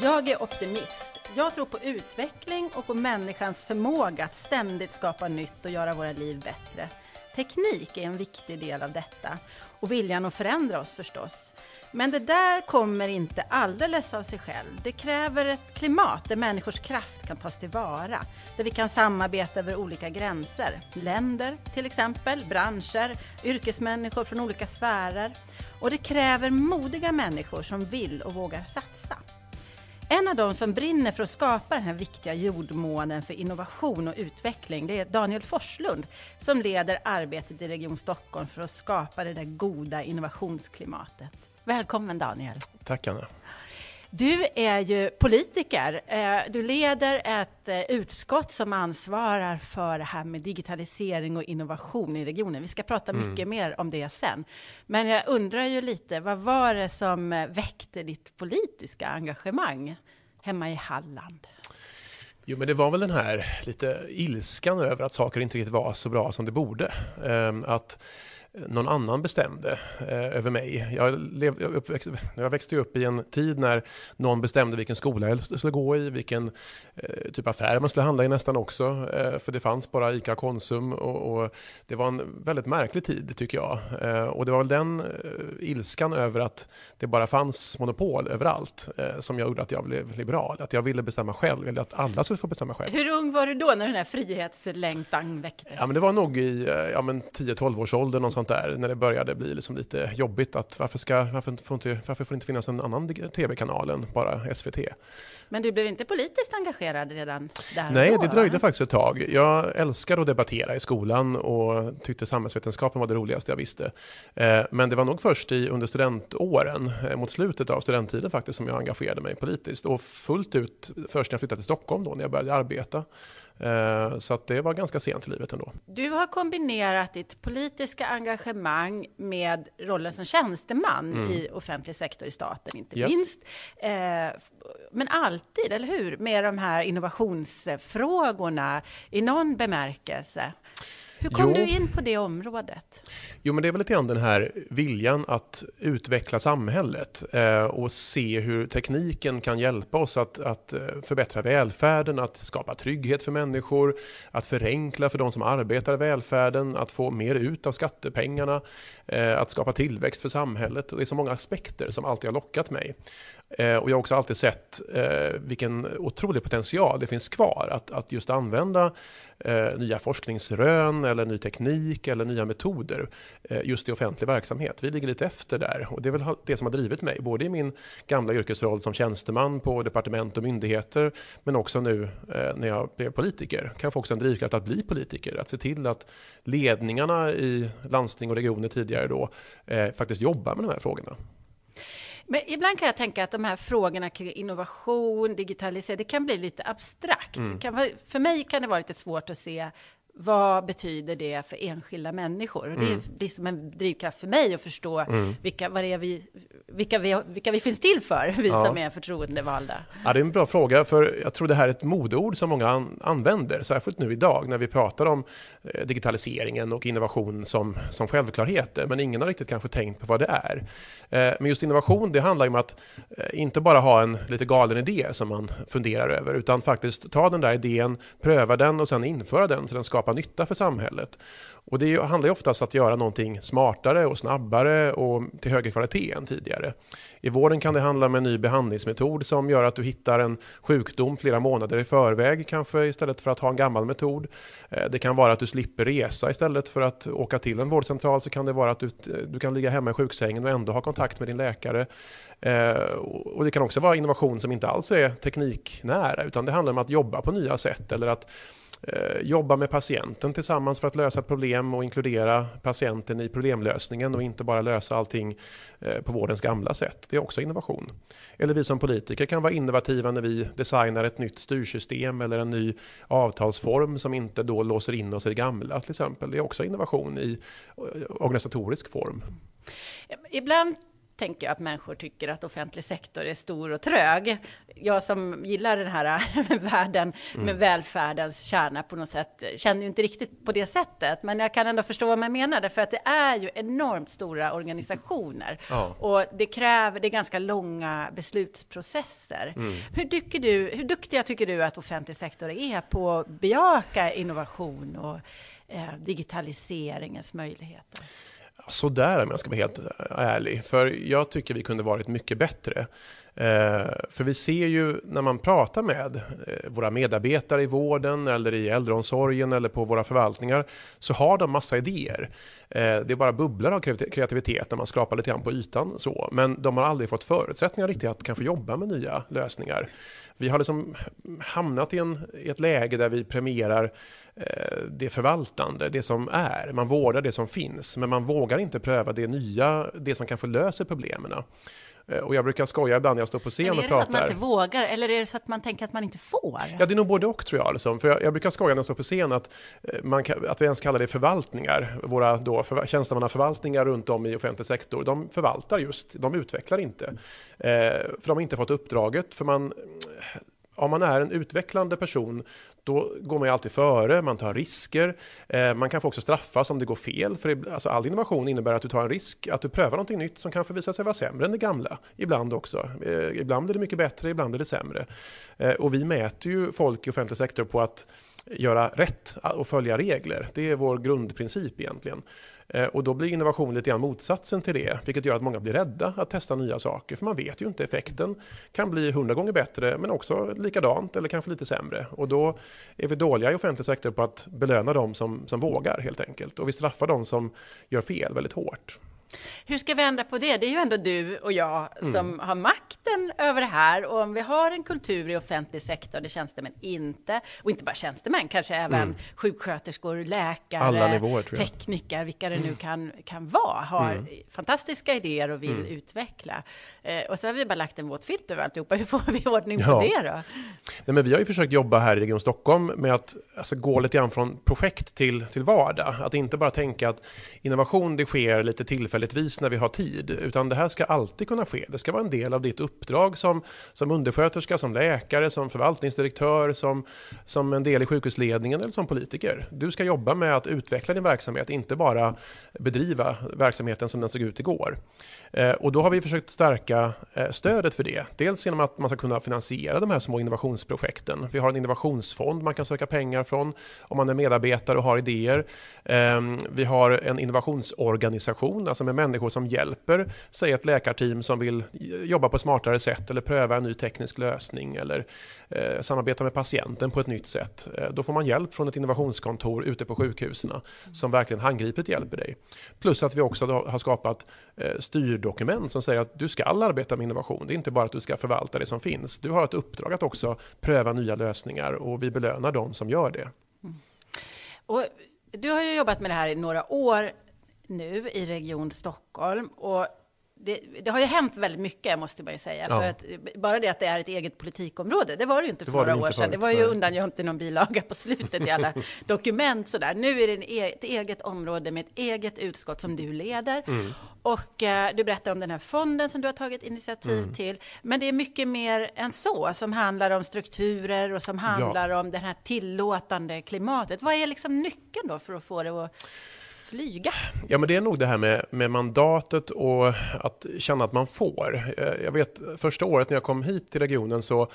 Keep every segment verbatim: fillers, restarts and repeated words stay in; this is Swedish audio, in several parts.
Jag är optimist. Jag tror på utveckling och på människans förmåga att ständigt skapa nytt och göra våra liv bättre. Teknik är en viktig del av detta och viljan att förändra oss förstås. Men det där kommer inte alldeles av sig själv. Det kräver ett klimat där människors kraft kan tas tillvara. Där vi kan samarbeta över olika gränser. Länder till exempel, branscher, yrkesmänniskor från olika sfärer. Och det kräver modiga människor som vill och vågar satsa. En av de som brinner för att skapa den här viktiga jordmånen för innovation och utveckling, det är Daniel Forslund som leder arbetet i Region Stockholm för att skapa det där goda innovationsklimatet. Välkommen Daniel. Tack Anna. Du är ju politiker. Du leder ett utskott som ansvarar för det här med digitalisering och innovation i regionen. Vi ska prata mycket mm. mer om det sen. Men jag undrar ju lite, vad var det som väckte ditt politiska engagemang hemma i Halland? Jo, men det var väl den här lite ilskan över att saker inte riktigt var så bra som det borde. Um, att någon annan bestämde eh, över mig. Jag, lev, jag, uppväxt, jag växte upp i en tid när någon bestämde vilken skola jag skulle gå i, vilken eh, typ affär man skulle handla i nästan också. Eh, för det fanns bara Ica Konsum och, och det var en väldigt märklig tid tycker jag. Eh, och det var väl den eh, ilskan över att det bara fanns monopol överallt eh, som jag gjorde att jag blev liberal. Att jag ville bestämma själv, eller att alla skulle få bestämma själv. Hur ung var du då när den här frihetslängtan väcktes? Ja, men det var nog i ja, men tio tolv års ålder någonstans där, när det började bli liksom lite jobbigt att varför, ska, varför, får inte, varför får det inte finnas en annan tv-kanal än bara S V T? Men du blev inte politiskt engagerad redan där? Nej, då, det dröjde va? faktiskt ett tag. Jag älskar att debattera i skolan och tyckte samhällsvetenskapen var det roligaste jag visste. Men det var nog först i, under studentåren, mot slutet av studenttiden faktiskt, som jag engagerade mig politiskt. Och fullt ut först när jag flyttade till Stockholm då, när jag började arbeta. Så att det var ganska sent i livet ändå. Du har kombinerat ditt politiska engagemang med rollen som tjänsteman mm. i offentlig sektor i staten, inte yep. minst. Men alltid, eller hur? Med de här innovationsfrågorna i någon bemärkelse. Hur kom jo. du in på det området? Jo, men det är väl lite grann den här viljan att utveckla samhället eh, och se hur tekniken kan hjälpa oss att, att förbättra välfärden, att skapa trygghet för människor, att förenkla för de som arbetar i välfärden, att få mer ut av skattepengarna, eh, att skapa tillväxt för samhället. Och det är så många aspekter som alltid har lockat mig. Eh, och jag har också alltid sett eh, vilken otrolig potential det finns kvar att, att just använda eh, nya forskningsrön eller ny teknik eller nya metoder eh, just i offentlig verksamhet. Vi ligger lite efter där och det är väl det som har drivit mig både i min gamla yrkesroll som tjänsteman på departement och myndigheter men också nu eh, när jag blev politiker. Kan jag få också en drivkraft att bli politiker, att se till att ledningarna i landsting och regioner tidigare då eh, faktiskt jobbar med de här frågorna. Men ibland kan jag tänka att de här frågorna kring innovation, digitalisering, det kan bli lite abstrakt. Mm. Kan, för mig kan det vara lite svårt att se vad betyder det för enskilda människor. Och det mm. blir som en drivkraft för mig att förstå mm. vilka, vad det är vi, vilka, vi, vilka vi finns till för, vi ja. som är förtroendevalda. Ja, det är en bra fråga, för jag tror det här är ett modeord som många an- använder, särskilt nu idag när vi pratar om eh, digitaliseringen och innovation som, som självklarheter. Men ingen har riktigt kanske tänkt på vad det är. Eh, men just innovation, det handlar ju om att eh, inte bara ha en lite galen idé som man funderar över, utan faktiskt ta den där idén, pröva den och sen införa den så den skapar nytta för samhället. Och det handlar ju oftast om att göra någonting smartare och snabbare och till högre kvalitet än tidigare. I vården kan det handla om en ny behandlingsmetod som gör att du hittar en sjukdom flera månader i förväg, kanske istället för att ha en gammal metod. Det kan vara att du slipper resa istället för att åka till en vårdcentral, så kan det vara att du, du kan ligga hemma i sjuksängen och ändå ha kontakt med din läkare. Och det kan också vara innovation som inte alls är tekniknära, utan det handlar om att jobba på nya sätt eller att jobba med patienten tillsammans för att lösa ett problem och inkludera patienten i problemlösningen och inte bara lösa allting på vårdens gamla sätt. Det är också innovation. Eller vi som politiker kan vara innovativa när vi designar ett nytt styrsystem eller en ny avtalsform som inte då låser in oss i det gamla till exempel. Det är också innovation i organisatorisk form. Ibland tänker jag att människor tycker att offentlig sektor är stor och trög. Jag som gillar den här världen mm. med välfärdens kärna på något sätt känner ju inte riktigt på det sättet. Men jag kan ändå förstå vad man menar, för att det är ju enormt stora organisationer. Ja. Och det kräver, det är ganska långa beslutsprocesser. Mm. Hur, tycker du, hur duktiga tycker du att offentlig sektor är på att bejaka innovation och eh, digitaliseringens möjligheter? Så där om jag ska vara helt ärlig. För jag tycker vi kunde varit mycket bättre. Eh, för vi ser ju när man pratar med eh, våra medarbetare i vården eller i äldreomsorgen eller på våra förvaltningar, så har de massa idéer. Eh, det är bara bubblar av kreativitet när man skrapar lite grann på ytan. Så. Men de har aldrig fått förutsättningar riktigt att kanske jobba med nya lösningar. Vi har liksom hamnat i, en, i ett läge där vi premierar eh, det förvaltande, det som är. Man vårdar det som finns, men man vågar inte pröva det nya, det som kanske löser problemen. Och jag brukar skoja ibland när jag står på scen och pratar. Men är det så att man inte vågar, eller är det så att man tänker att man inte får? Ja, det är nog både och, tror jag. Liksom. För jag, jag brukar skoja när jag står på scen att, man, att vi ens kallar det förvaltningar. Våra då, för, tjänstemannaförvaltningar runt om i offentlig sektor, de förvaltar just, de utvecklar inte. Eh, för de har inte fått uppdraget, för man... Om man är en utvecklande person, då går man ju alltid före, man tar risker. Eh, man kan få också straffas om det går fel. För det, alltså all innovation innebär att du tar en risk, att du prövar någonting nytt som kanske visar sig vara sämre än det gamla. Ibland också. Eh, ibland är det mycket bättre, ibland är det sämre. Eh, och vi mäter ju folk i offentlig sektor på att göra rätt och följa regler. Det är vår grundprincip egentligen. Och då blir innovation lite grann motsatsen till det, vilket gör att många blir rädda att testa nya saker, för man vet ju inte, effekten kan bli hundra gånger bättre men också likadant eller kanske lite sämre. Och då är vi dåliga i offentlig sektor på att belöna dem som, som vågar helt enkelt, och vi straffar dem som gör fel väldigt hårt. Hur ska vi ändra på det? Det är ju ändå du och jag som mm. har makten över det här. Och om vi har en kultur i offentlig sektor där tjänstemän inte, och inte bara tjänstemän, kanske även mm. sjuksköterskor, läkare, alla nivåer, tekniker, vilka det nu kan, kan vara, har mm. fantastiska idéer och vill mm. utveckla. Eh, och så har vi bara lagt en våt filt över alltihopa. Hur får vi ordning på ja. det då? Nej, men vi har ju försökt jobba här i Region Stockholm med att alltså, gå lite grann från projekt till, till vardag. Att inte bara tänka att innovation det sker lite tillfälligtvis när vi har tid, utan det här ska alltid kunna ske. Det ska vara en del av ditt uppdrag som, som undersköterska, som läkare, som förvaltningsdirektör, som, som en del i sjukhusledningen eller som politiker. Du ska jobba med att utveckla din verksamhet, inte bara bedriva verksamheten som den såg ut igår. Eh, och då har vi försökt stärka eh, stödet för det. Dels genom att man ska kunna finansiera de här små innovationsprojekten. Vi har en innovationsfond man kan söka pengar från om man är medarbetare och har idéer. Eh, vi har en innovationsorganisation, alltså med människor som hjälper, säg ett läkarteam som vill jobba på smartare sätt eller pröva en ny teknisk lösning eller eh, samarbeta med patienten på ett nytt sätt. Eh, då får man hjälp från ett innovationskontor ute på sjukhusen mm. som verkligen handgripligt hjälper dig. Plus att vi också då har skapat eh, styrdokument som säger att du ska arbeta med innovation. Det är inte bara att du ska förvalta det som finns. Du har ett uppdrag att också pröva nya lösningar och vi belönar dem som gör det. Mm. Och du har ju jobbat med det här i några år nu i Region Stockholm, och det, det har ju hänt väldigt mycket, måste man ju säga. Ja. För att, bara det att det är ett eget politikområde, det var det ju inte för några år sedan. Det var ju undangömt i någon bilaga på slutet i alla dokument. Sådär. Nu är det en, ett eget område med ett eget utskott som du leder. Mm. Och eh, du berättar om den här fonden som du har tagit initiativ mm. till. Men det är mycket mer än så, som handlar om strukturer och som handlar ja. om det här tillåtande klimatet. Vad är liksom nyckeln då för att få det att flyga? Ja, men det är nog det här med, med mandatet och att känna att man får. Jag vet, första året när jag kom hit till regionen så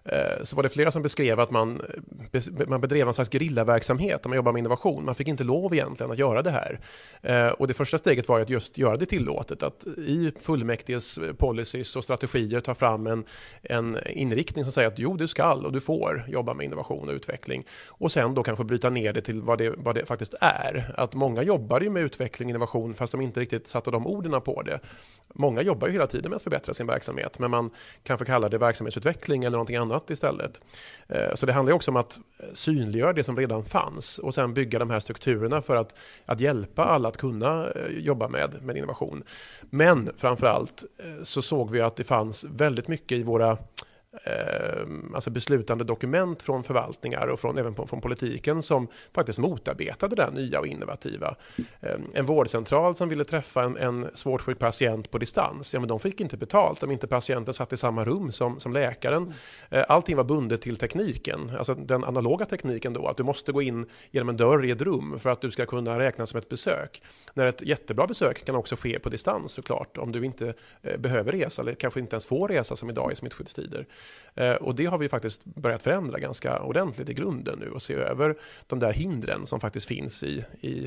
så var det flera som beskrev att man, man bedrev en slags gerillaverksamhet när man jobbar med innovation. Man fick inte lov egentligen att göra det här. Och det första steget var att just göra det tillåtet. Att i fullmäktiges policies och strategier ta fram en, en inriktning som säger att jo, du ska och du får jobba med innovation och utveckling. Och sen då kanske bryta ner det till vad det, vad det faktiskt är. Att många jobbar ju med utveckling och innovation fast de inte riktigt satte de orden på det. Många jobbar ju hela tiden med att förbättra sin verksamhet, men man kanske kallar det verksamhetsutveckling eller någonting annat istället. Så det handlar också om att synliggöra det som redan fanns och sen bygga de här strukturerna för att, att hjälpa alla att kunna jobba med, med innovation. Men framförallt så såg vi att det fanns väldigt mycket i våra eh, alltså beslutande dokument från förvaltningar och från, även på, från politiken som faktiskt motarbetade det nya och innovativa. Eh, en vårdcentral som ville träffa en, en svårt sjuk patient på distans, ja men de fick inte betalt om inte patienten satt i samma rum som, som läkaren. Eh, allting var bundet till tekniken, alltså den analoga tekniken då, att du måste gå in genom en dörr i ett rum för att du ska kunna räkna som ett besök. När ett jättebra besök kan också ske på distans såklart, om du inte eh, behöver resa eller kanske inte ens får resa som idag i smittskyddstider. Eh, och det har vi faktiskt börjat förändra ganska ordentligt i grunden nu och se över de där hindren som faktiskt finns i, i,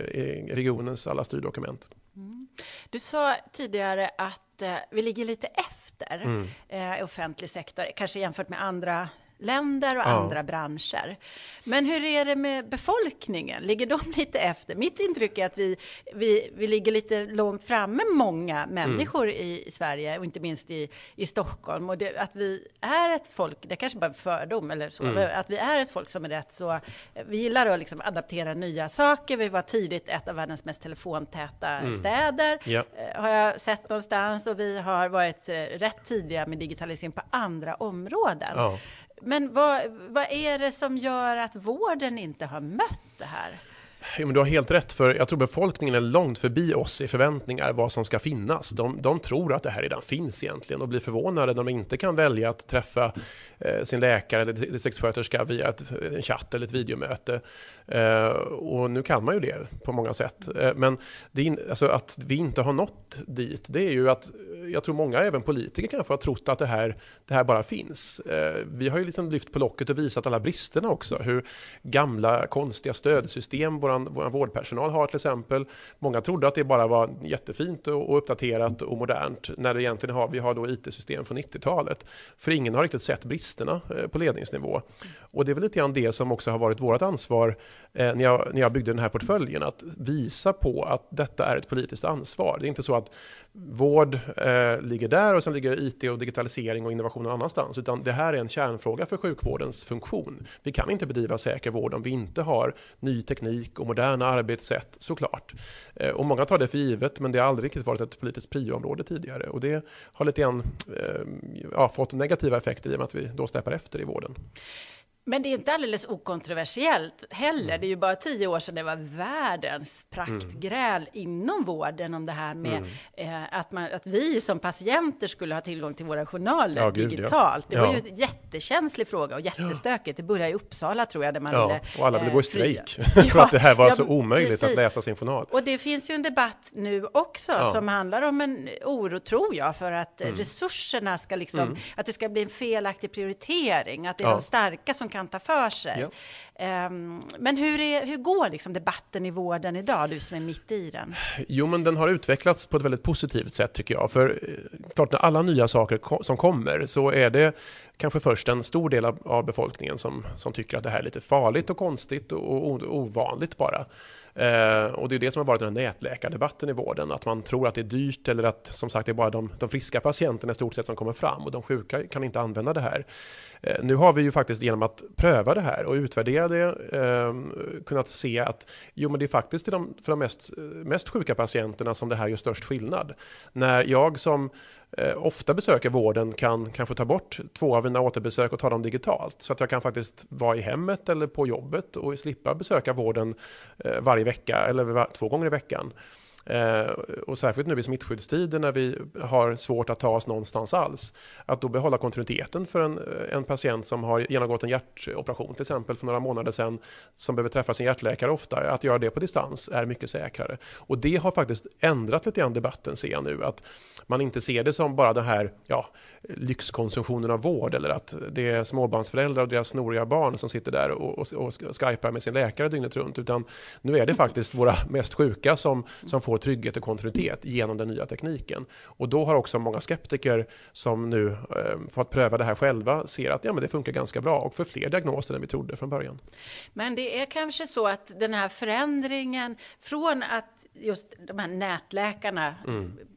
i regionens alla styrdokument. Mm. Du sa tidigare att eh, vi ligger lite efter mm. eh, i offentlig sektor, kanske jämfört med andra länder och ja. andra branscher. Men hur är det med befolkningen? Ligger de lite efter? Mitt intryck är att vi, vi, vi ligger lite långt framme, många människor mm. i, i Sverige och inte minst i, i Stockholm. Och det, att vi är ett folk, det kanske bara är fördom eller så, mm. att vi är ett folk som är rätt så, vi gillar att liksom adaptera nya saker. Vi var tidigt ett av världens mest telefontäta mm. städer, ja. har jag sett någonstans, och vi har varit rätt tidiga med digitalisering på andra områden. Ja. Men vad, vad är det som gör att vården inte har mött det här? Ja, men du har helt rätt, för jag tror befolkningen är långt förbi oss i förväntningar vad som ska finnas. De, de tror att det här redan finns egentligen och blir förvånade när de inte kan välja att träffa eh, sin läkare eller distriktssköterska via ett, en chatt eller ett videomöte. Eh, och nu kan man ju det på många sätt. Eh, men det in, alltså att vi inte har nått dit, det är ju att jag tror många, även politiker, kanske har trott att det här, det här bara finns. Eh, vi har ju liksom lyft på locket och visat alla bristerna också. Hur gamla, konstiga stödsystem vår, vår vårdpersonal har till exempel. Många trodde att det bara var jättefint och, och uppdaterat och modernt. När det egentligen har, vi har då I T-system från nittiotalet. För ingen har riktigt sett bristerna eh, på ledningsnivå. Och det är väl lite grann det som också har varit vårt ansvar eh, när, jag, när jag byggde den här portföljen. Att visa på att detta är ett politiskt ansvar. Det är inte så att vård eh, ligger där och sen ligger I T och digitalisering och innovation någon annanstans, utan det här är en kärnfråga för sjukvårdens funktion. Vi kan inte bedriva säker vård om vi inte har ny teknik och moderna arbetssätt, såklart. Eh, och många tar det för givet, men det har aldrig riktigt varit ett politiskt prioområde tidigare, och det har lite grann eh, ja, fått negativa effekter i och med att vi då släpar efter i vården. Men det är inte alldeles okontroversiellt heller. Mm. Det är ju bara tio år sedan det var världens praktgräl mm. inom vården om det här med mm. eh, att, man, att vi som patienter skulle ha tillgång till våra journaler ja, digitalt. Gud, ja. Det var ja. ju en jättekänslig fråga och jättestökigt. Det började i Uppsala, tror jag, där man ja, ville eh, och alla ville gå i strejk för ja, att det här var ja, så omöjligt precis. Att läsa sin journal. Och det finns ju en debatt nu också ja. som handlar om en oro, tror jag, för att mm. resurserna ska liksom, mm. att det ska bli en felaktig prioritering, att det är ja. de starka som kan ta för sig. Ja. Um, men hur, är, hur går liksom debatten i vården idag, du som är mitt i den? Jo, men den har utvecklats på ett väldigt positivt sätt, tycker jag. För klart, när alla nya saker ko- som kommer, så är det kanske först en stor del av, av befolkningen som, som tycker att det här är lite farligt och konstigt och, och ovanligt bara. Eh, och det är det som har varit den här nätläkardebatten i vården, att man tror att det är dyrt, eller att, som sagt, det är bara de, de friska patienterna i stort sett som kommer fram och de sjuka kan inte använda det här. Eh, nu har vi ju faktiskt genom att pröva det här och utvärdera det eh, kunnat se att jo, men det är faktiskt till de, för de mest, mest sjuka patienterna som det här gör störst skillnad. När jag som eh, ofta besöker vården kan kanske ta bort två av mina återbesök och ta dem digitalt, så att jag kan faktiskt vara i hemmet eller på jobbet och slippa besöka vården eh, varje vecka eller var, två gånger i veckan. Eh, och särskilt nu i smittskyddstider när vi har svårt att ta oss någonstans alls, att då behålla kontinuiteten för en, en patient som har genomgått en hjärtoperation till exempel för några månader sedan, som behöver träffa sin hjärtläkare ofta, att göra det på distans är mycket säkrare. Och det har faktiskt ändrat lite grann debatten, ser jag nu, att man inte ser det som bara den här ja, lyxkonsumtionen av vård, eller att det är småbarnsföräldrar och deras snoriga barn som sitter där och, och, och skypar med sin läkare dygnet runt, utan nu är det faktiskt våra mest sjuka som, som får trygghet och kontinuitet genom den nya tekniken. Och då har också många skeptiker som nu eh, fått pröva det här själva ser att ja, men det funkar ganska bra och för fler diagnoser än vi trodde från början. Men det är kanske så att den här förändringen från att just de här nätläkarna mm.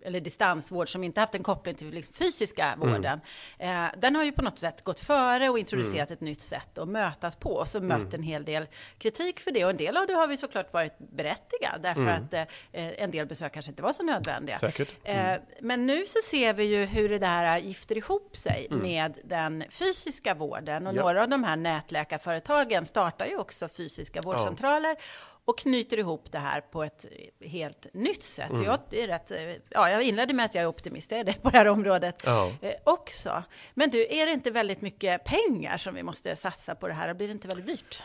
eller distansvård som inte haft en koppling till liksom fysiska vården, mm. eh, den har ju på något sätt gått före och introducerat mm. ett nytt sätt att mötas på, och så mött mm. en hel del kritik för det, och en del av det har vi såklart varit berättigade, därför mm. att eh, en del besök kanske inte var så nödvändiga. Säkert. Mm. Eh, men nu så ser vi ju hur det där gifter ihop sig mm. med den fysiska vården, och ja. några av de här nätläkarföretagen startar ju också fysiska vårdcentraler ja. och knyter ihop det här på ett helt nytt sätt. Mm. Så jag är rätt, ja, jag inledde med att jag är optimist, det är det på det här området ja. eh, också. Men du, är det inte väldigt mycket pengar som vi måste satsa på det här, och blir det inte väldigt dyrt?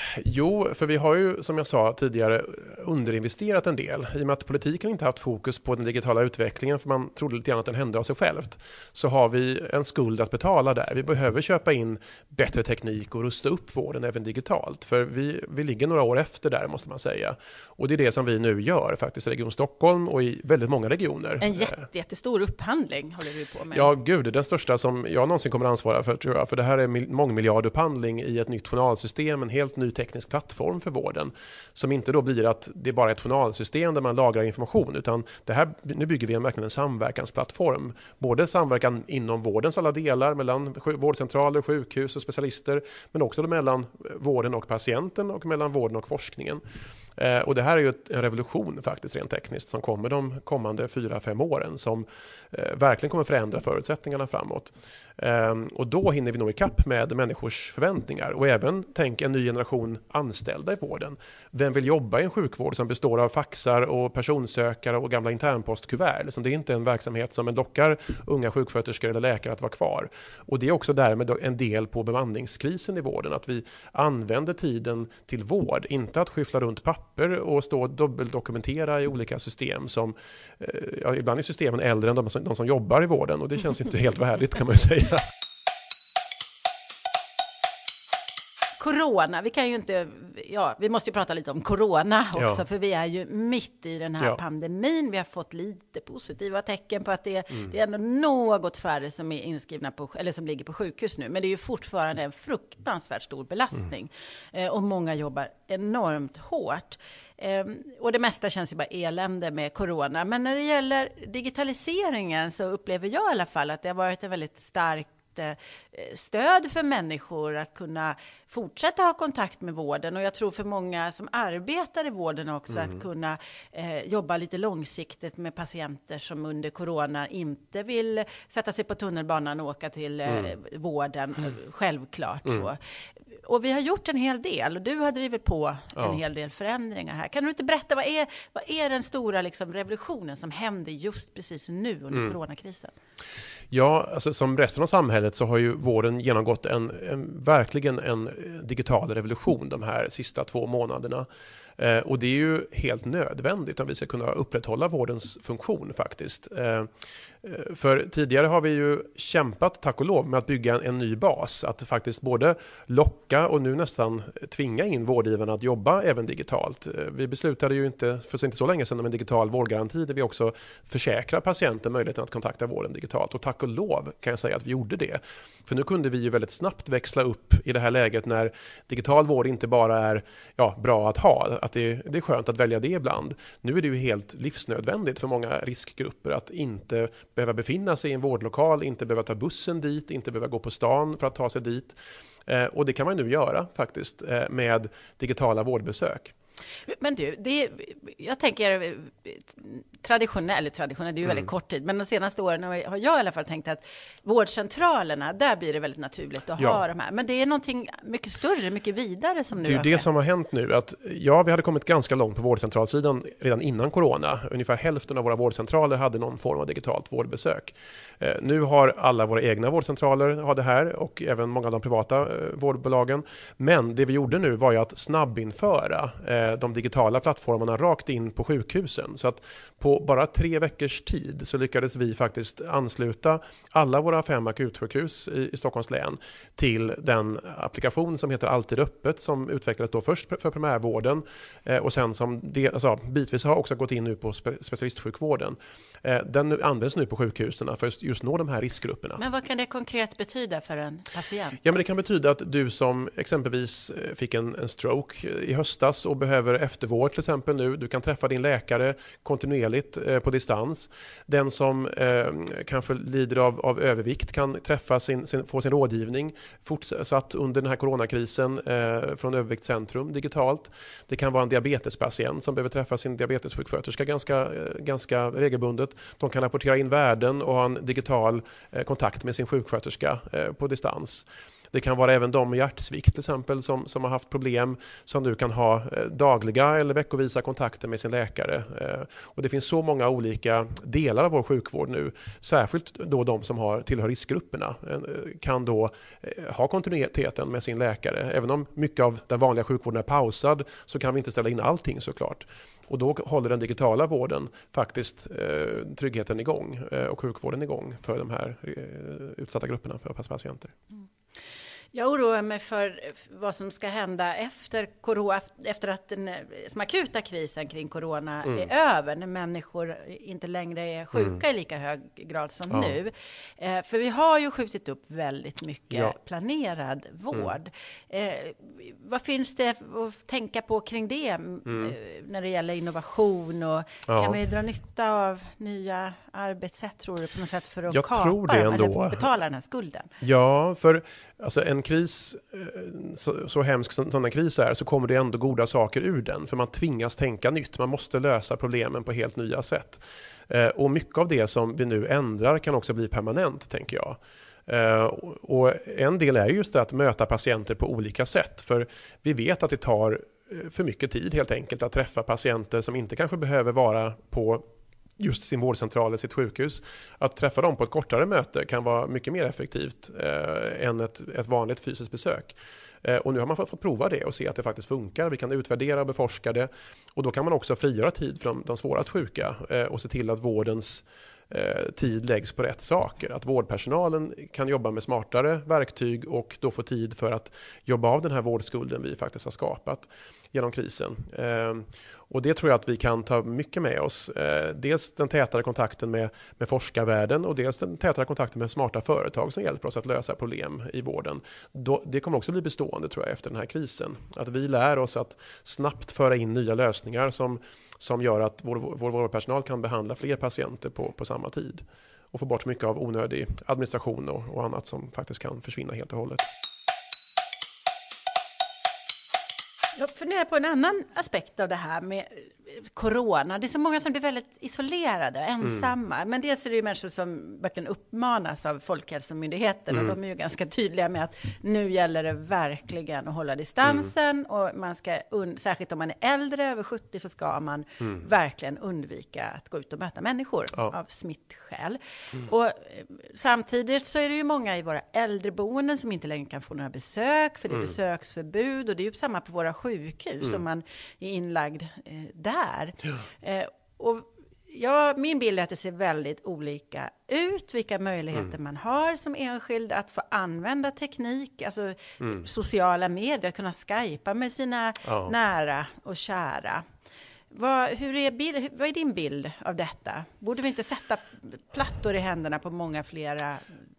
Jo, för vi har ju, som jag sa tidigare, underinvesterat en del. I och med att politiken inte haft fokus på den digitala utvecklingen, för man trodde lite grann att den hände av sig självt, så har vi en skuld att betala där. Vi behöver köpa in bättre teknik och rusta upp vården även digitalt. För vi, vi ligger några år efter där, måste man säga. Och det är det som vi nu gör faktiskt i Region Stockholm och i väldigt många regioner. En jätte, jättestor upphandling håller vi på med. Ja, gud, den största som jag någonsin kommer att ansvara för, tror jag. För det här är mångmiljardupphandling i ett nytt journalsystem, en helt ny teknisk plattform för vården, som inte då blir att det är bara ett journalsystem där man lagrar information, utan det här, nu bygger vi en verkligen en samverkansplattform. Både samverkan inom vårdens alla delar, mellan vårdcentraler, sjukhus och specialister, men också mellan vården och patienten och mellan vården och forskningen. Eh, och det här är ju ett, en revolution faktiskt rent tekniskt som kommer de kommande fyra, fem åren, som eh, verkligen kommer förändra förutsättningarna framåt. Eh, och då hinner vi nå ikapp med människors förväntningar, och även tänk en ny generation anställda i vården. Vem vill jobba i en sjukvård som består av faxar och personsökare och gamla internpostkuvert? Liksom, det är inte en verksamhet som lockar unga sjuksköterskor eller läkare att vara kvar. Och det är också därmed en del på bemanningskrisen i vården, att vi använder tiden till vård, inte att skyffla runt papper och stå och dubbeldokumentera i olika system som, ja, ibland är systemen äldre än de som, de som jobbar i vården, och det känns ju inte helt värdigt, kan man ju säga. Corona, vi kan ju inte, ja, vi måste ju prata lite om corona också, ja. för vi är ju mitt i den här ja. pandemin. Vi har fått lite positiva tecken på att det, mm. det är ändå något färre som är inskrivna på, eller som ligger på sjukhus nu, men det är ju fortfarande en fruktansvärt stor belastning. Mm. Eh, och många jobbar enormt hårt. Eh, och det mesta känns ju bara elände med corona. Men när det gäller digitaliseringen så upplever jag i alla fall att det har varit en väldigt stark stöd för människor att kunna fortsätta ha kontakt med vården, och jag tror för många som arbetar i vården också mm. att kunna eh, jobba lite långsiktigt med patienter som under corona inte vill sätta sig på tunnelbanan och åka till eh, mm. vården, mm. självklart mm. så. Och vi har gjort en hel del, och du har drivit på ja. en hel del förändringar här. Kan du inte berätta, vad är, vad är den stora liksom, revolutionen som händer just precis nu under mm. coronakrisen? Ja, alltså, som resten av samhället så har ju vården genomgått en, en, verkligen en digital revolution de här sista två månaderna. Eh, och det är ju helt nödvändigt om vi ska kunna upprätthålla vårdens funktion faktiskt. Eh, för tidigare har vi ju kämpat, tack och lov, med att bygga en, en ny bas. Att faktiskt både locka och nu nästan tvinga in vårdgivarna att jobba även digitalt. Eh, vi beslutade ju inte för så inte så länge sedan om en digital vårdgaranti där vi också försäkrar patienten möjligheten att kontakta vården digitalt. Och tack och lov kan jag säga att vi gjorde det. För nu kunde vi ju väldigt snabbt växla upp i det här läget när digital vård inte bara är ja, bra att ha, att det, det är skönt att välja det ibland. Nu är det ju helt livsnödvändigt för många riskgrupper att inte behöva befinna sig i en vårdlokal, inte behöva ta bussen dit, inte behöva gå på stan för att ta sig dit. Eh, och det kan man nu göra faktiskt eh, med digitala vårdbesök. Men du, det, jag tänker traditionellt, traditionellt, det är ju mm. väldigt kort tid, men de senaste åren har jag i alla fall tänkt att vårdcentralerna, där blir det väldigt naturligt att ja. ha de här. Men det är någonting mycket större, mycket vidare som nu det är har det skett. Som har hänt nu, att ja, vi hade kommit ganska långt på vårdcentralsidan redan innan corona. Ungefär hälften av våra vårdcentraler hade någon form av digitalt vårdbesök. Eh, nu har alla våra egna vårdcentraler har det här, och även många av de privata eh, vårdbolagen. Men det vi gjorde nu var ju att snabbinföra eh, de digitala plattformarna rakt in på sjukhusen. Så att på bara tre veckors tid så lyckades vi faktiskt ansluta alla våra fem akutsjukhus i, i Stockholms län till den applikation som heter Alltid öppet, som utvecklades då först för primärvården eh, och sen som det, alltså, bitvis har också gått in nu på spe, specialistsjukvården. Eh, den används nu på sjukhusen för att just nå de här riskgrupperna. Men vad kan det konkret betyda för en patient? Ja, men det kan betyda att du som exempelvis fick en, en stroke i höstas och behöver eftervård till exempel nu, du kan träffa din läkare kontinuerligt kontinuerligt eh, på distans. Den som eh, kanske lider av, av övervikt kan träffa sin, sin, få sin rådgivning fortsatt under den här coronakrisen eh, från Överviktscentrum digitalt. Det kan vara en diabetespatient som behöver träffa sin diabetessjuksköterska ganska, eh, ganska regelbundet. De kan rapportera in värden och ha en digital eh, kontakt med sin sjuksköterska eh, på distans. Det kan vara även de med hjärtsvikt till exempel som, som har haft problem som nu kan ha eh, dagliga eller veckovisa kontakter med sin läkare. Eh, och det finns så många olika delar av vår sjukvård nu, särskilt då de som har tillhör riskgrupperna, eh, kan då eh, ha kontinuiteten med sin läkare. Även om mycket av den vanliga sjukvården är pausad så kan vi inte ställa in allting såklart. Och då håller den digitala vården faktiskt eh, tryggheten igång eh, och sjukvården igång för de här eh, utsatta grupperna för patienter. Mm. Jag oroar mig för vad som ska hända efter, corona, efter att den som akuta krisen kring corona mm. är över. När människor inte längre är sjuka mm. i lika hög grad som ja. nu. Eh, för vi har ju skjutit upp väldigt mycket ja. planerad vård. Mm. Eh, vad finns det att tänka på kring det mm. eh, när det gäller innovation? Och ja. Kan vi dra nytta av nya arbetssätt tror du på något sätt för att Jag kapa tror det ändå. eller betala den här skulden? Ja, för alltså en kris, så, så hemsk som denna kris är, så kommer det ändå goda saker ur den. För man tvingas tänka nytt. Man måste lösa problemen på helt nya sätt. Eh, och mycket av det som vi nu ändrar kan också bli permanent, tänker jag. Eh, och en del är just det att möta patienter på olika sätt. För vi vet att det tar för mycket tid helt enkelt att träffa patienter som inte kanske behöver vara på just sin vårdcentral eller sitt sjukhus. Att träffa dem på ett kortare möte kan vara mycket mer effektivt eh, än ett, ett vanligt fysiskt besök. Eh, och nu har man fått, fått prova det och se att det faktiskt funkar. Vi kan utvärdera och beforska det. Och då kan man också frigöra tid från de svårast sjuka eh, och se till att vårdens eh, tid läggs på rätt saker. Att vårdpersonalen kan jobba med smartare verktyg och då få tid för att jobba av den här vårdskulden vi faktiskt har skapat genom krisen. Eh, och det tror jag att vi kan ta mycket med oss. Eh, dels den tätare kontakten med, med forskarvärlden och dels den tätare kontakten med smarta företag som hjälper oss att lösa problem i vården. Då, det kommer också bli bestående tror jag efter den här krisen. Att vi lär oss att snabbt föra in nya lösningar som, som gör att vår, vår vårdpersonal kan behandla fler patienter på, på samma tid. Och få bort mycket av onödig administration och, och annat som faktiskt kan försvinna helt och hållet. Jag funderar på en annan aspekt av det här med corona. Det är så många som blir väldigt isolerade och ensamma. Mm. Men dels är det ju människor som verkligen uppmanas av Folkhälsomyndigheten. Mm. Och de är ju ganska tydliga med att nu gäller det verkligen att hålla distansen. Mm. Och man ska, särskilt om man är äldre, över sjuttio, så ska man mm. verkligen undvika att gå ut och möta människor ja. av smittskäl. Mm. Och samtidigt så är det ju många i våra äldreboenden som inte längre kan få några besök. För det är mm. besöksförbud. Och det är ju samma på våra sjukhus mm. som man är inlagd eh, där. Ja. Eh, och ja, min bild är att det ser väldigt olika ut. Vilka möjligheter mm. man har som enskild att få använda teknik. Alltså mm. sociala medier. Att kunna skypa med sina ja. nära och kära. Vad, hur är bild, vad är din bild av detta? Borde vi inte sätta plattor i händerna på många flera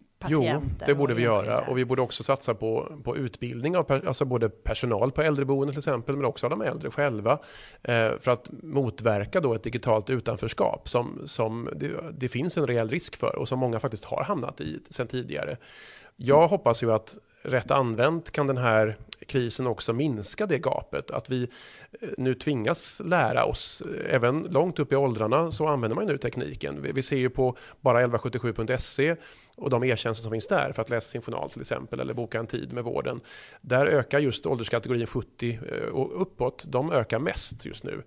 Jo, det borde vi göra. Och vi borde också satsa på, på utbildning av alltså både personal på äldreboenden till exempel, men också av de äldre själva. Eh, för att motverka då ett digitalt utanförskap som, som det, det finns en reell risk för och som många faktiskt har hamnat i sedan tidigare. Jag hoppas ju att rätt använt kan den här krisen också minska det gapet. Att vi nu tvingas lära oss, även långt upp i åldrarna så använder man nu tekniken. Vi, vi ser ju på bara elva sjuttiosju punkt se och de e-tjänster som finns där för att läsa sin journal till exempel eller boka en tid med vården. Där ökar just ålderskategorin sjuttio och uppåt, de ökar mest just nu.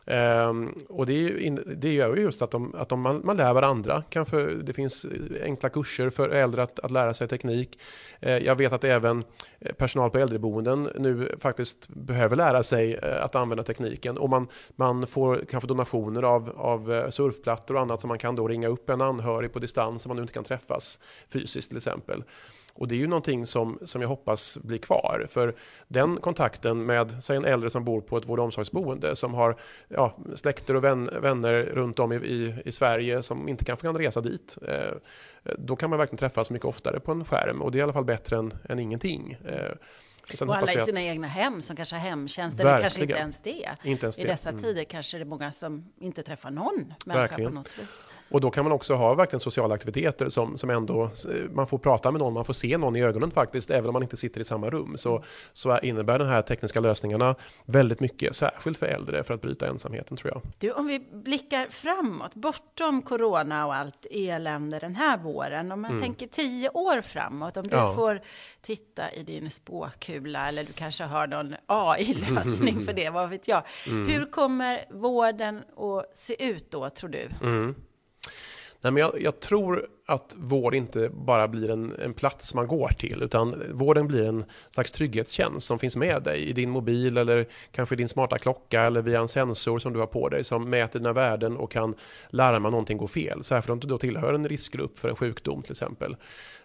Um, och det, är ju in, det gör ju just att, de, att de, man, man lär varandra. Kanske det finns enkla kurser för äldre att, att lära sig teknik. Uh, jag vet att även personal på äldreboenden nu faktiskt behöver lära sig uh, att använda tekniken. Och man, man får kanske donationer av, av surfplattor och annat som man kan då ringa upp en anhörig på distans om man nu inte kan träffas fysiskt till exempel. Och det är ju någonting som, som jag hoppas blir kvar. För den kontakten med säg en äldre som bor på ett vård- och omsorgsboende som har ja, släkter och vän, vänner runt om i, i, i Sverige som inte kanske kan resa dit. Eh, då kan man verkligen träffas mycket oftare på en skärm. Och det är i alla fall bättre än, än ingenting. Eh, Sen och alla i att... sina egna hem som kanske har hemtjänst, eller kanske inte ens det. Inte ens det. I dessa mm. tider kanske det är många som inte träffar någon människa på något vis. Och då kan man också ha verkligen sociala aktiviteter som, som ändå, man får prata med någon, man får se någon i ögonen faktiskt, även om man inte sitter i samma rum. Så, så innebär de här tekniska lösningarna väldigt mycket, särskilt för äldre, för att bryta ensamheten, tror jag. Du, om vi blickar framåt, bortom corona och allt elände den här våren, om man mm. tänker tio år framåt, om du ja. får titta i din spåkula, eller du kanske har någon A I-lösning för det, vad vet jag. Mm. Hur kommer vården att se ut då, tror du? Mm. Nej, men jag, jag tror att vård inte bara blir en, en plats man går till, utan vården blir en slags trygghetstjänst som finns med dig i din mobil, eller kanske din smarta klocka, eller via en sensor som du har på dig som mäter dina värden och kan larma någonting går fel. Särskilt om du då tillhör en riskgrupp för en sjukdom till exempel.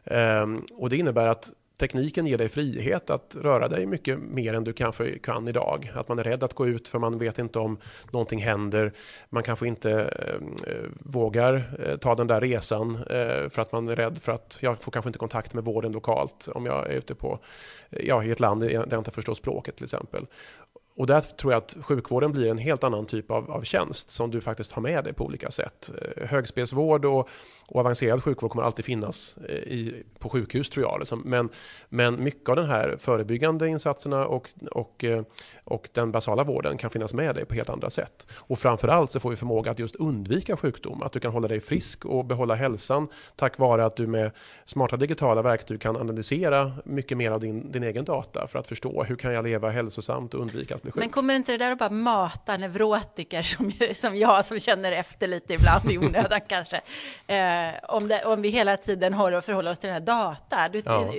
Um, och det innebär att tekniken ger dig frihet att röra dig mycket mer än du kanske kan idag. Att man är rädd att gå ut för man vet inte om någonting händer. Man kanske inte eh, vågar eh, ta den där resan eh, för att man är rädd för att jag får kanske inte kontakt med vården lokalt om jag är ute på, ja, i ett land där jag inte förstår språket till exempel. Och där tror jag att sjukvården blir en helt annan typ av, av tjänst som du faktiskt har med dig på olika sätt. Högspelsvård och, och avancerad sjukvård kommer alltid finnas i, på sjukhus, tror jag. Liksom. Men, men mycket av den här förebyggande insatserna och, och, och den basala vården kan finnas med dig på helt andra sätt. Och framförallt så får vi förmåga att just undvika sjukdom. Att du kan hålla dig frisk och behålla hälsan tack vare att du med smarta digitala verktyg kan analysera mycket mer av din, din egen data för att förstå hur kan jag leva hälsosamt och undvika att bli sjuk. Men kommer inte det där att bara mata neurotiker som, som jag som känner efter lite ibland i onödan kanske? Eh, om, det, om vi hela tiden har att förhålla oss till den här data. Du, ja.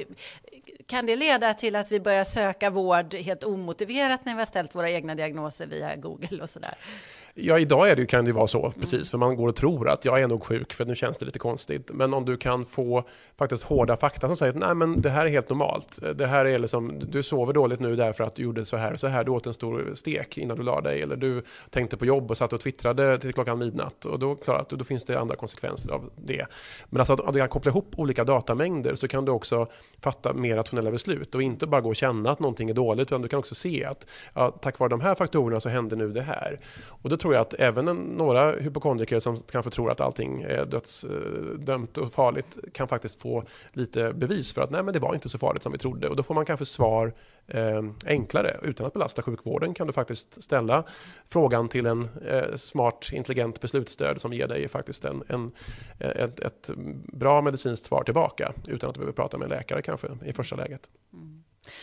Kan det leda till att vi börjar söka vård helt omotiverat när vi har ställt våra egna diagnoser via Google och sådär? Ja, idag är det, kan det vara så, precis. Mm. För man går och tror att jag är nog sjuk för nu känns det lite konstigt. Men om du kan få faktiskt hårda fakta som säger att nej, men det här är helt normalt. Det här är liksom, du sover dåligt nu därför att du gjorde så här och så här. Du åt en stor stek innan du la dig. Eller du tänkte på jobb och satt och twittrade till klockan midnatt. Och då, klart, då finns det andra konsekvenser av det. Men alltså att, att du kan koppla ihop olika datamängder så kan du också fatta mer rationella beslut. Och inte bara gå och känna att någonting är dåligt. Utan du kan också se att ja, tack vare de här faktorerna så händer nu det här. Och då tror jag att även en, några hypokondriker som kanske tror att allting är dödsdömt och farligt kan faktiskt få lite bevis för att nej, men det var inte så farligt som vi trodde. Och då får man kanske svar eh, enklare. Utan att belasta sjukvården kan du faktiskt ställa frågan till en eh, smart, intelligent beslutsstöd som ger dig faktiskt en, en, ett, ett bra medicinskt svar tillbaka utan att du behöver prata med en läkare kanske i första läget. Mm.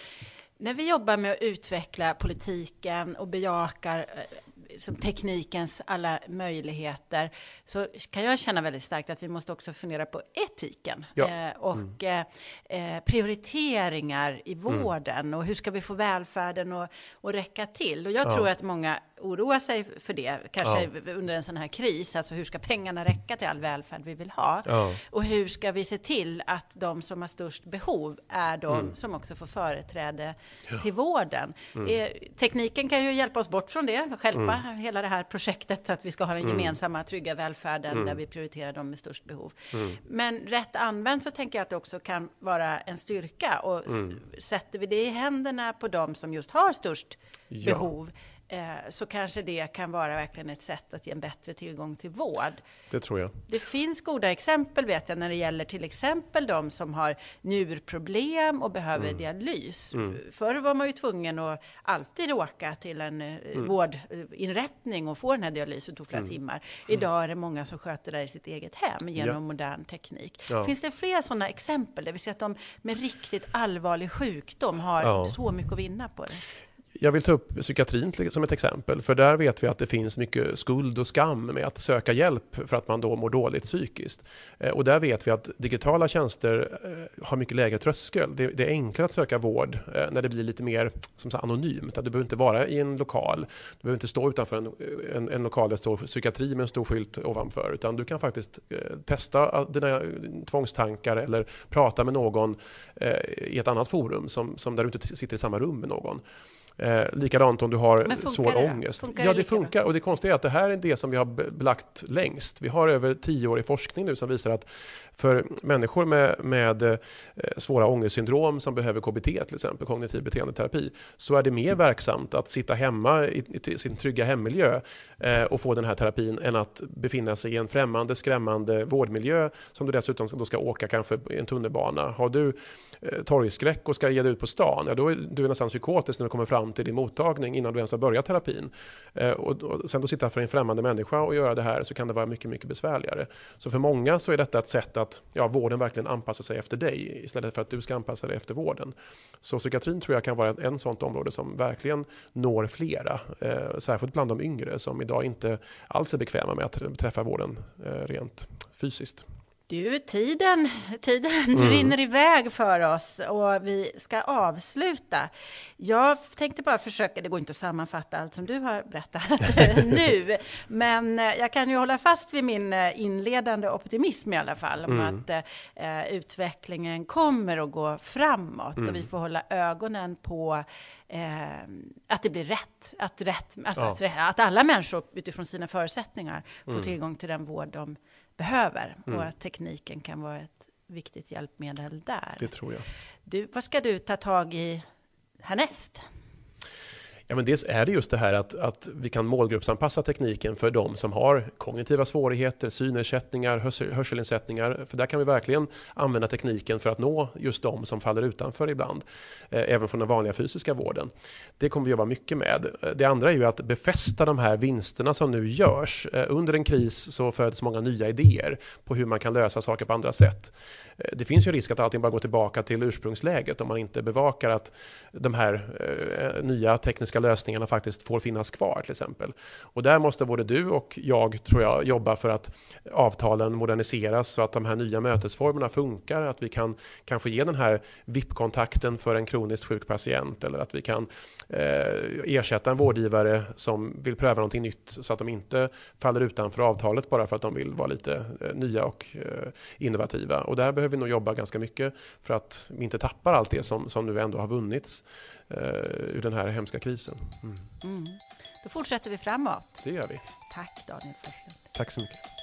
När vi jobbar med att utveckla politiken och bejakar som teknikens alla möjligheter så kan jag känna väldigt starkt att vi måste också fundera på etiken ja. eh, och mm. eh, prioriteringar i vården mm. och hur ska vi få välfärden att, att räcka till. Och jag ja. tror att många oroar sig för det, kanske ja. under en sån här kris, alltså hur ska pengarna räcka till all välfärd vi vill ha ja. och hur ska vi se till att de som har störst behov är de mm. som också får företräde ja. till vården. Mm. Eh, tekniken kan ju hjälpa oss bort från det, hjälpa mm. hela det här projektet att vi ska ha den mm. gemensamma trygga välfärden mm. där vi prioriterar de med störst behov. Mm. Men rätt använt så tänker jag att det också kan vara en styrka och mm. s- sätter vi det i händerna på de som just har störst ja. behov eh, så kanske det kan vara verkligen ett sätt att ge en bättre tillgång till vård. Det tror jag. Det finns goda exempel vet jag när det gäller till exempel de som har njurproblem och behöver mm. dialys. Mm. Förr var man ju tvungen att alltid åka till en mm. vårdinrättning och få den här dialysen. Det tog flera mm. timmar. Idag är det många som sköter det i sitt eget hem genom ja. modern teknik. Ja. Finns det fler sådana exempel där vi ser att de med riktigt allvarlig sjukdom har ja. så mycket att vinna på det? Jag vill ta upp psykiatrin som ett exempel, för där vet vi att det finns mycket skuld och skam med att söka hjälp för att man då mår dåligt psykiskt. Och där vet vi att digitala tjänster har mycket lägre tröskel. Det är enklare att söka vård när det blir lite mer som så anonymt. Du behöver inte vara i en lokal, du behöver inte stå utanför en, en, en lokal där det står psykiatri med en stor skylt ovanför, utan du kan faktiskt testa dina tvångstankar eller prata med någon i ett annat forum som, som där du inte sitter i samma rum med någon. Eh, likadant om du har svår det ångest. Funkar ja, det det funkar. Och det konstiga är att det här är det som vi har belagt längst. Vi har över tio år i forskning nu som visar att för människor med, med eh, svåra ångestsyndrom som behöver K B T, till exempel kognitiv beteendeterapi, så är det mer verksamt att sitta hemma i, i sin trygga hemmiljö eh, och få den här terapin än att befinna sig i en främmande, skrämmande vårdmiljö som du dessutom då ska åka kanske i en tunnelbana. Har du eh, torgskräck och ska ge dig ut på stan, ja, då är du nästan psykotisk när du kommer fram till din mottagning innan du ens har börjat terapin. Eh, och, och sen då sitta för en främmande människa och göra det här, så kan det vara mycket, mycket besvärligare. Så för många så är detta ett sätt att ja, vården verkligen anpassar sig efter dig istället för att du ska anpassa dig efter vården. Så psykiatrin tror jag kan vara en sånt område som verkligen når flera, eh, särskilt bland de yngre som idag inte alls är bekväma med att träffa vården eh, rent fysiskt. Du, tiden, tiden Mm. rinner iväg för oss och vi ska avsluta. Jag tänkte bara försöka, det går inte att sammanfatta allt som du har berättat nu, men jag kan ju hålla fast vid min inledande optimism i alla fall, om Mm. att eh, utvecklingen kommer att gå framåt Mm. och vi får hålla ögonen på eh, att det blir rätt, att, rätt alltså Ja. att, att alla människor utifrån sina förutsättningar får Mm. tillgång till den vård de behöver, Mm. och att tekniken kan vara ett viktigt hjälpmedel där. Det tror jag. Du, vad ska du ta tag i härnäst? Ja, men dels är det just det här att, att vi kan målgruppsanpassa tekniken för de som har kognitiva svårigheter, synnedsättningar, hörsel, hörselinsättningar. För där kan vi verkligen använda tekniken för att nå just de som faller utanför ibland, eh, även från den vanliga fysiska vården. Det kommer vi jobba mycket med. Det andra är ju att befästa de här vinsterna som nu görs. Eh, under en kris så föds många nya idéer på hur man kan lösa saker på andra sätt. Eh, det finns ju risk att allting bara går tillbaka till ursprungsläget om man inte bevakar att de här eh, nya tekniska lösningarna faktiskt får finnas kvar till exempel. Och där måste både du och jag, tror jag, jobba för att avtalen moderniseras så att de här nya mötesformerna funkar, att vi kan kanske ge den här V I P-kontakten för en kroniskt sjuk patient, eller att vi kan eh, ersätta en vårdgivare som vill pröva någonting nytt så att de inte faller utanför avtalet bara för att de vill vara lite eh, nya och eh, innovativa. Och där behöver vi nog jobba ganska mycket för att vi inte tappar allt det som, som nu ändå har vunnits eh, ur den här hemska krisen. Mm. Mm. Då fortsätter vi framåt. Det gör vi. Tack Daniel Forslund. Tack så mycket.